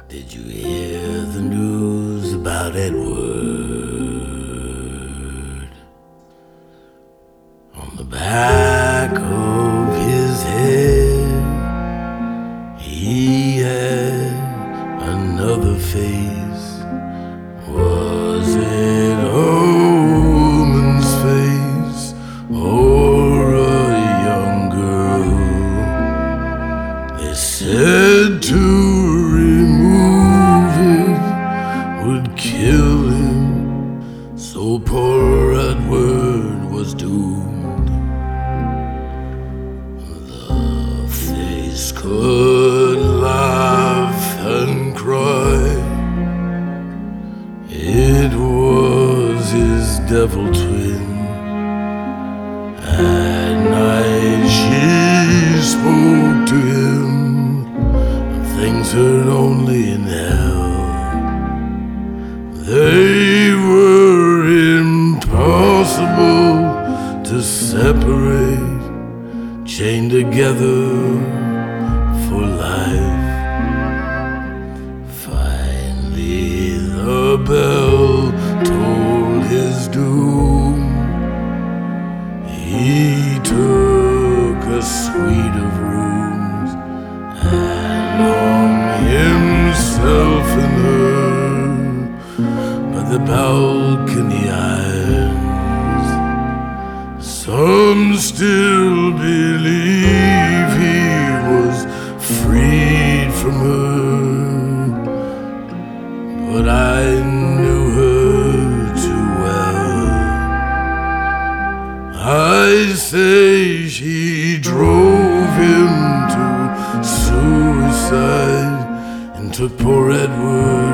Did you hear the news about Edward? On the back of his head, he had another face. Was it a woman's face or a young girl? They said to remove it would kill him, so poor Edward was doomed. The face could laugh and cry. It was his devil twin. At night she spoke to him of things heard only in hell. They were impossible to separate, chained together for life. Finally the bell told his doom. He took a suite of rooms and hung himself in her by the balcony irons. Some still believe he was freed from her, but I knew her too well. I say she drove him to suicide and took poor Edward